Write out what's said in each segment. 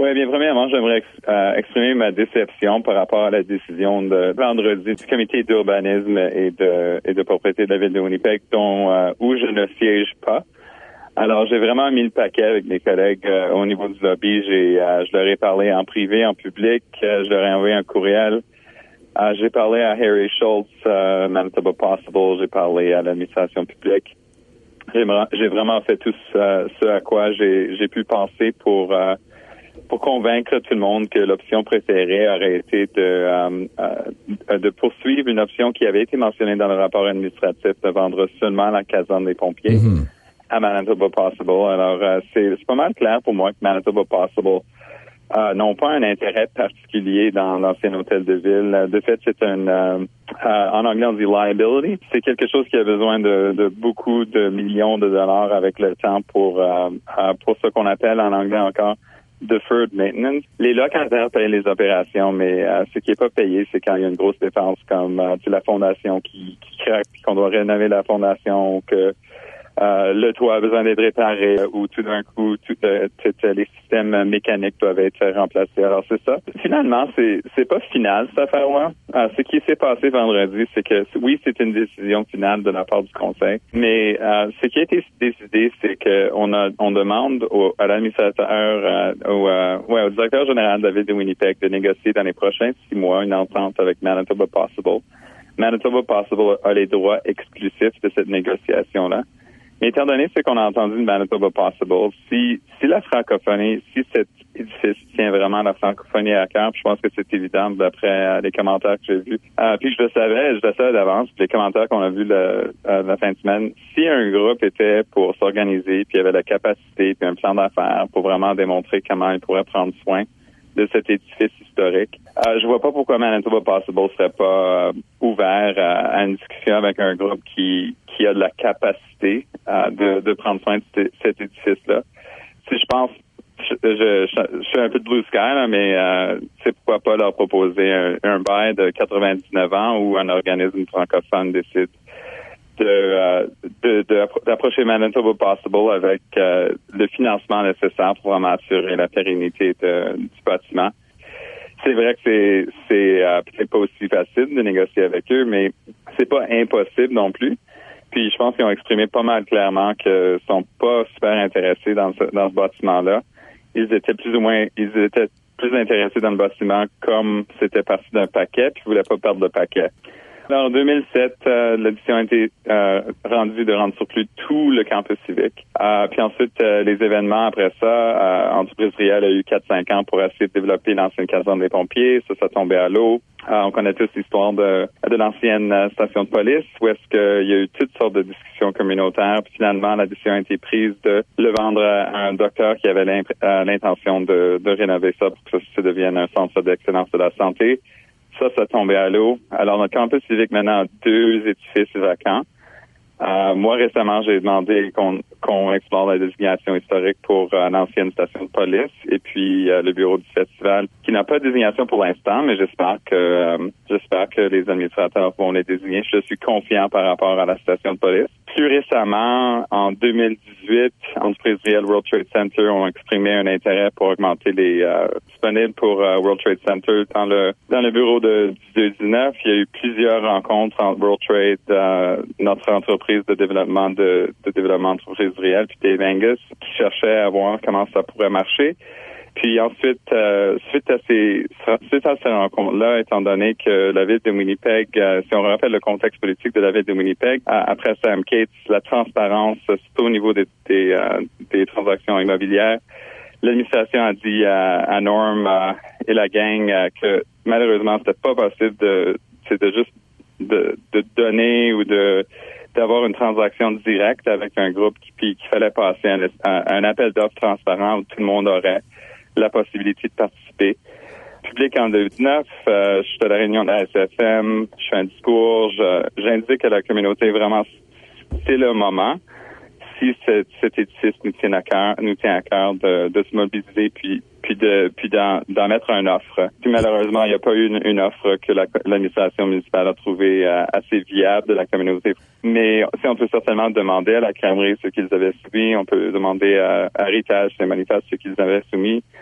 Oui, bien, premièrement, j'aimerais exprimer ma déception par rapport à la décision de vendredi du comité d'urbanisme et de propriété de la ville de Winnipeg, où je ne siège pas. Alors, j'ai vraiment mis le paquet avec mes collègues au niveau du lobby. Je leur ai parlé en privé, en public. Je leur ai envoyé un courriel. J'ai parlé à Harry Schultz, Manitoba Possible. J'ai parlé à l'administration publique. J'ai vraiment fait tout ce à quoi j'ai pu penser pour convaincre tout le monde que l'option préférée aurait été de poursuivre une option qui avait été mentionnée dans le rapport administratif de vendre seulement la caserne des pompiers à Manitoba Possible. Alors, c'est pas mal clair pour moi que Manitoba Possible n'ont pas un intérêt particulier dans l'ancien hôtel de ville. De fait, c'est en anglais on dit liability. C'est quelque chose qui a besoin de beaucoup de millions de dollars avec le temps pour ce qu'on appelle en anglais encore deferred maintenance. Les locataires payent les opérations, mais ce qui est pas payé, c'est quand il y a une grosse dépense comme la fondation qui craque, puis qu'on doit rénover la fondation, ou que le toit a besoin d'être réparé, ou tout d'un coup, tous les systèmes mécaniques doivent être remplacés. Alors, c'est ça. Finalement, c'est pas final, cette affaire-là. Ce qui s'est passé vendredi, c'est que, oui, c'est une décision finale de la part du conseil, mais ce qui a été décidé, c'est que on demande à l'administrateur, au directeur général de la ville de Winnipeg de négocier dans les prochains 6 mois une entente avec Manitoba Possible. Manitoba Possible a les droits exclusifs de cette négociation-là. Mais étant donné ce qu'on a entendu de Manitoba Possible, si la francophonie, si cet édifice tient vraiment la francophonie à cœur, puis je pense que c'est évident d'après les commentaires que j'ai vus. Puis je le savais d'avance, puis les commentaires qu'on a vus la fin de semaine. Si un groupe était pour s'organiser, puis avait la capacité, puis un plan d'affaires pour vraiment démontrer comment il pourrait prendre soin de cet édifice historique. Je vois pas pourquoi Manitoba Possible serait pas ouvert à une discussion avec un groupe qui a de la capacité de prendre soin de cet édifice-là. Si je pense, je suis un peu de blue sky, là, mais c'est pourquoi pas leur proposer un bail de 99 ans où un organisme francophone décide d'approcher Manitoba Possible avec le financement nécessaire pour vraiment assurer la pérennité du bâtiment. C'est vrai que c'est peut-être pas aussi facile de négocier avec eux, mais c'est pas impossible non plus. Puis je pense qu'ils ont exprimé pas mal clairement qu'ils sont pas super intéressés dans ce bâtiment-là. Ils étaient plus intéressés dans le bâtiment comme c'était parti d'un paquet, puis ils voulaient pas perdre le paquet. Alors, en 2007, l'addition a été rendue de rendre sur plus tout le campus civique. Puis ensuite, les événements après ça, Entreprise Riel a eu 4-5 ans pour essayer de développer l'ancienne caserne des pompiers. Ça tombait à l'eau. On connaît tous l'histoire de l'ancienne station de police, où est-ce qu'il y a eu toutes sortes de discussions communautaires. Puis finalement, la décision a été prise de le vendre à un docteur qui avait l'intention de rénover ça pour que ça devienne un centre d'excellence de la santé. Ça tombait à l'eau. Alors, notre campus civique maintenant a 2 édifices vacants. Moi, récemment, j'ai demandé qu'on explore la désignation historique pour l'ancienne station de police et puis le bureau du festival, qui n'a pas de désignation pour l'instant, mais j'espère que les administrateurs vont les désigner. Je suis confiant par rapport à la station de police. Plus récemment, en 2018, Entreprise Riel World Trade Center ont exprimé un intérêt pour augmenter les disponibles pour World Trade Center dans le bureau de 19. Il y a eu plusieurs rencontres entre World Trade, notre entreprise de développement Entreprise Riel, puis Dave Angus, qui cherchaient à voir comment ça pourrait marcher. Puis ensuite, suite à ces rencontres-là, étant donné que la ville de Winnipeg, si on rappelle le contexte politique de la ville de Winnipeg, après Sam Cates, la transparence, surtout au niveau des transactions immobilières, l'administration a dit à Norm et la gang que malheureusement c'était pas possible de donner ou d'avoir une transaction directe avec un groupe qu'il fallait passer un appel d'offres transparent où tout le monde aurait la possibilité de participer. Public en 2019, je suis à la réunion de la SFM, je fais un discours, j'indique à la communauté vraiment c'est le moment. Si cet édifice nous tient à cœur de se mobiliser puis d'en mettre une offre. Puis malheureusement, il n'y a pas eu une offre que l'administration municipale a trouvée assez viable de la communauté. Mais si on peut certainement demander à la Crèmerie ce qu'ils avaient soumis, on peut demander à Héritage, les manifestes, ce qu'ils avaient soumis.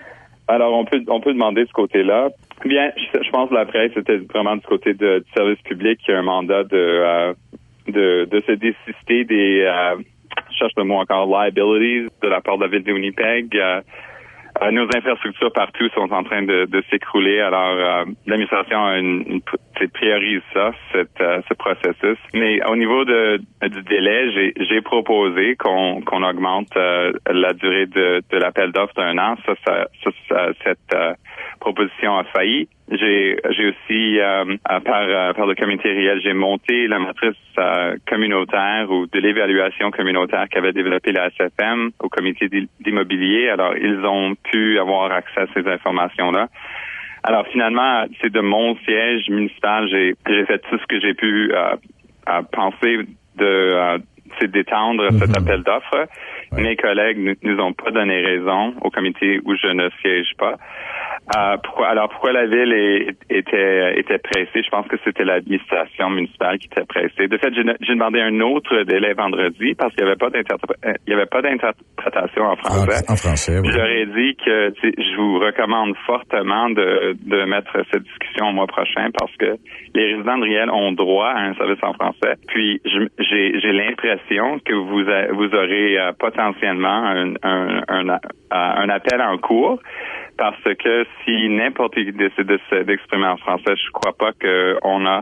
Alors, on peut demander ce côté-là. Bien, je pense que la presse était vraiment du côté du service public qui a un mandat de se désister des, je cherche le mot encore, liabilities de la part de la ville de Winnipeg. Nos infrastructures partout sont en train de s'écrouler. Alors, l'administration priorise ça, ce processus. Mais au niveau du délai, j'ai proposé qu'on augmente la durée de l'appel d'offres d'un an. Cette proposition a failli. J'ai aussi, par le comité réel, j'ai monté la matrice communautaire ou de l'évaluation communautaire qu'avait développé la SFM au comité d'immobilier. Alors, ils ont pu avoir accès à ces informations-là. Alors, finalement, c'est de mon siège municipal, j'ai fait tout ce que j'ai pu penser c'est d'étendre cet appel d'offres. Ouais. Mes collègues ne nous ont pas donné raison au comité où je ne siège pas. Pourquoi la ville était pressée? Je pense que c'était l'administration municipale qui était pressée. De fait, j'ai demandé un autre délai vendredi parce qu'il n'y avait pas d'interprétation en français. En français, oui. J'aurais dit que je vous recommande fortement de mettre cette discussion au mois prochain parce que les résidents de Riel ont droit à un service en français. Puis j'ai l'impression que vous aurez potentiellement un appel en cours. Parce que si n'importe qui décide d'exprimer en français, je crois pas qu'on a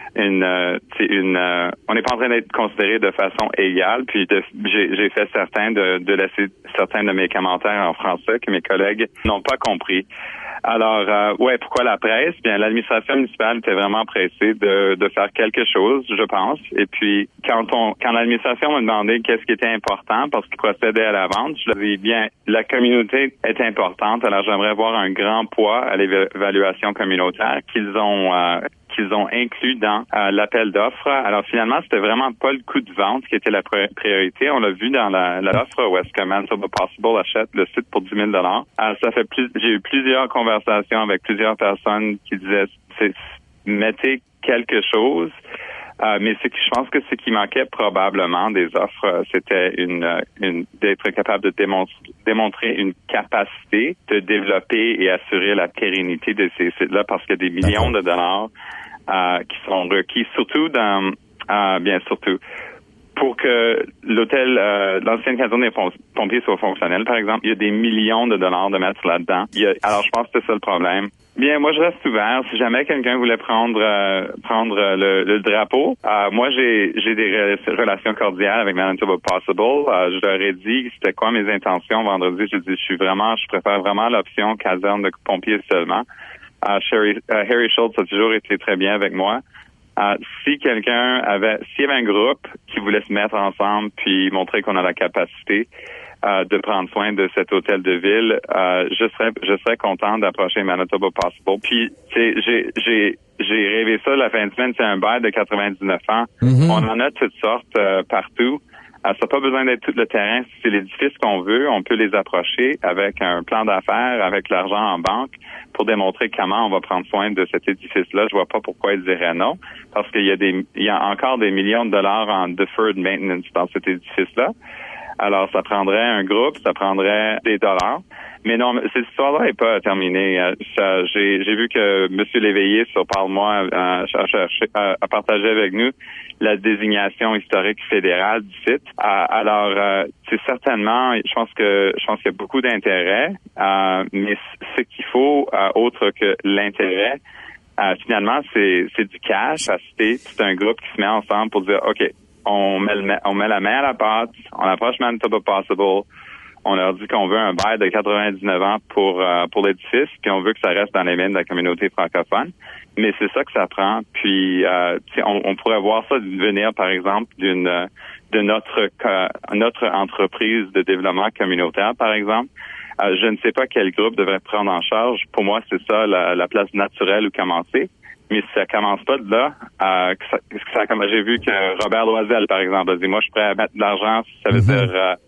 on n'est pas en train d'être considéré de façon égale. Puis j'ai fait certain de laisser certains de mes commentaires en français que mes collègues n'ont pas compris. Alors, pourquoi la presse? Bien, l'administration municipale était vraiment pressée de faire quelque chose, je pense. Et puis, quand l'administration m'a demandé qu'est-ce qui était important parce qu'ils procédaient à la vente, je leur ai dit, bien, la communauté est importante. Alors, j'aimerais voir un grand poids à l'évaluation communautaire qu'ils ont inclus dans l'appel d'offres. Alors finalement, c'était vraiment pas le coût de vente qui était la priorité. On l'a vu dans l'offre où est-ce que Manitoba Possible achète le site pour 10 000 j'ai eu plusieurs conversations avec plusieurs personnes qui disaient mettez quelque chose. Mais je pense que ce qui manquait probablement des offres, c'était d'être capable de démontrer une capacité de développer et assurer la pérennité de ces sites-là parce qu'il y a des millions de dollars qui sont requis, surtout pour que l'ancienne caserne des pompiers soit fonctionnelle, par exemple. Il y a des millions de dollars de mettre là-dedans. Alors, je pense que c'est ça le problème. Bien, moi, je reste ouvert. Si jamais quelqu'un voulait prendre le drapeau, moi, j'ai des relations cordiales avec Manitoba Possible. Je leur ai dit c'était quoi mes intentions vendredi. J'ai dit, je préfère vraiment l'option caserne de pompiers seulement. Harry Schultz a toujours été très bien avec moi. S'il y avait un groupe qui voulait se mettre ensemble puis montrer qu'on a la capacité de prendre soin de cet hôtel de ville, je serais content d'approcher Manitoba Possible. Puis, j'ai rêvé ça la fin de semaine, c'est un bail de 99 ans. Mm-hmm. On en a toutes sortes partout. Ça n'a pas besoin d'être tout le terrain. Si c'est l'édifice qu'on veut, on peut les approcher avec un plan d'affaires, avec l'argent en banque pour démontrer comment on va prendre soin de cet édifice-là. Je vois pas pourquoi ils diraient non, parce qu'il y a encore des millions de dollars en deferred maintenance dans cet édifice-là. Alors, ça prendrait un groupe, ça prendrait des dollars. Mais non, cette histoire-là n'est pas terminée. J'ai vu que M. Léveillé sur Parle-moi a partagé avec nous la désignation historique fédérale du site. Alors, c'est certainement, je pense qu'il y a beaucoup d'intérêt, mais ce qu'il faut, autre que l'intérêt, finalement, c'est du cash. C'est un groupe qui se met ensemble pour dire, OK, on met la main à la pâte, on approche Manitoba Possible, on leur dit qu'on veut un bail de 99 ans pour l'édifice, puis on veut que ça reste dans les mains de la communauté francophone. Mais c'est ça que ça prend. Puis on pourrait voir ça venir, par exemple, de notre entreprise de développement communautaire, par exemple. Je ne sais pas quel groupe devrait prendre en charge. Pour moi, c'est ça la place naturelle où commencer. Mais si ça commence pas de là, comme j'ai vu que Robert Loisel, par exemple, a dit, moi, je suis prêt à mettre de l'argent, ça veut dire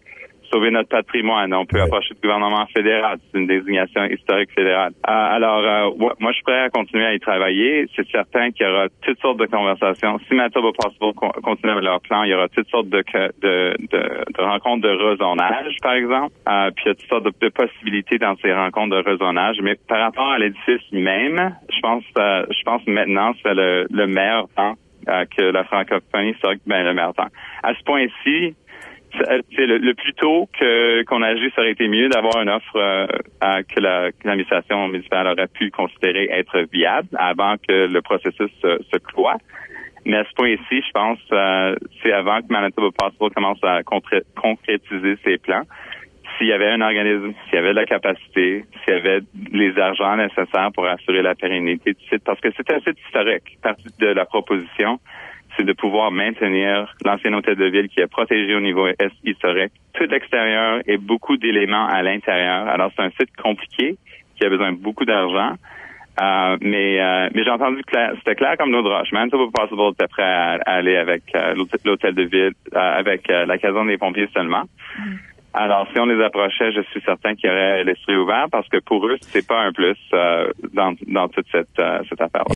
sauver notre patrimoine. On peut approcher du gouvernement fédéral. C'est une désignation historique fédérale. Alors, moi, je suis prêt à continuer à y travailler. C'est certain qu'il y aura toutes sortes de conversations. Si Manitoba Possible continue avec leur plan, il y aura toutes sortes de rencontres de rezonage, par exemple. Puis il y a toutes sortes de possibilités dans ces rencontres de rezonage. Mais par rapport à l'édifice lui-même, je pense maintenant c'est le meilleur temps que la francophonie sera le meilleur temps. À ce point-ci, c'est le plus tôt qu'on agit, ça aurait été mieux d'avoir une offre que l'administration municipale aurait pu considérer être viable avant que le processus se cloie. Mais à ce point-ci, je pense c'est avant que Manitoba Possible commence à concrétiser ses plans. S'il y avait un organisme, s'il y avait de la capacité, s'il y avait les argents nécessaires pour assurer la pérennité du site, parce que c'est un site historique. Partie de la proposition, c'est de pouvoir maintenir l'ancien hôtel de ville qui est protégé au niveau historique, tout l'extérieur et beaucoup d'éléments à l'intérieur. Alors, c'est un site compliqué qui a besoin de beaucoup d'argent. Mais j'ai entendu que c'était clair comme l'eau de roche. Manitoba Possible était prêt à aller avec l'hôtel de ville, avec la caserne des pompiers seulement. Alors, si on les approchait, je suis certain qu'il y aurait l'esprit ouvert parce que pour eux, c'est pas un plus dans toute cette affaire-là.